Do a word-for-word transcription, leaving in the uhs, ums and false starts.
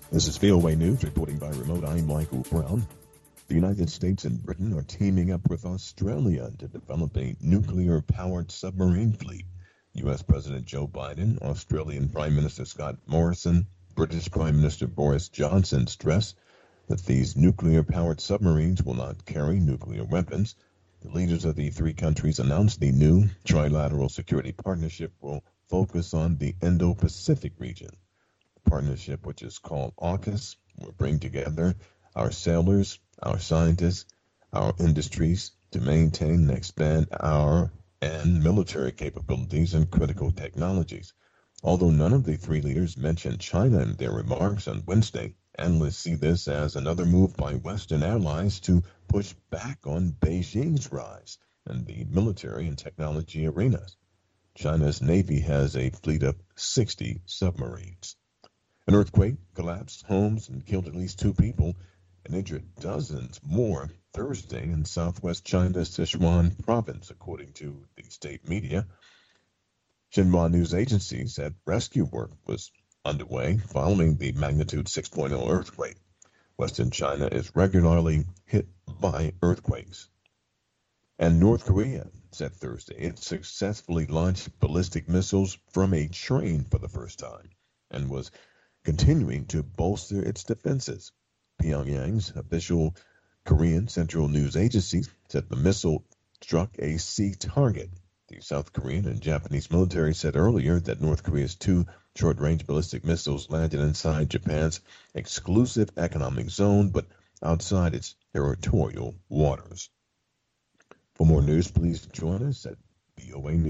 This is V O A News reporting by remote. I'm Michael Brown. The United States and Britain are teaming up with Australia to develop a nuclear-powered submarine fleet. U S. President Joe Biden, Australian Prime Minister Scott Morrison, British Prime Minister Boris Johnson stress that these nuclear-powered submarines will not carry nuclear weapons. The leaders of the three countries announced the new trilateral security partnership will focus on the Indo-Pacific region. The partnership, which is called AUKUS, will bring together our sailors, our scientists, our industries to maintain and expand our and military capabilities and critical technologies. Although none of the three leaders mentioned China in their remarks on Wednesday, analysts see this as another move by Western allies to push back on Beijing's rise in the military and technology arenas. China's Navy has a fleet of sixty submarines. An earthquake collapsed homes and killed at least two people and injured dozens more Thursday in southwest China's Sichuan province, according to the state media. Xinhua news agency said rescue work was underway following the magnitude six point oh earthquake. Western China is regularly hit by earthquakes. And North Korea said Thursday it successfully launched ballistic missiles from a train for the first time and was continuing to bolster its defenses. Pyongyang's official Korean Central News Agency said the missile struck a sea target. The South Korean and Japanese military said earlier that North Korea's two short-range ballistic missiles landed inside Japan's exclusive economic zone, but outside its territorial waters. For more news, please join us at V O A News.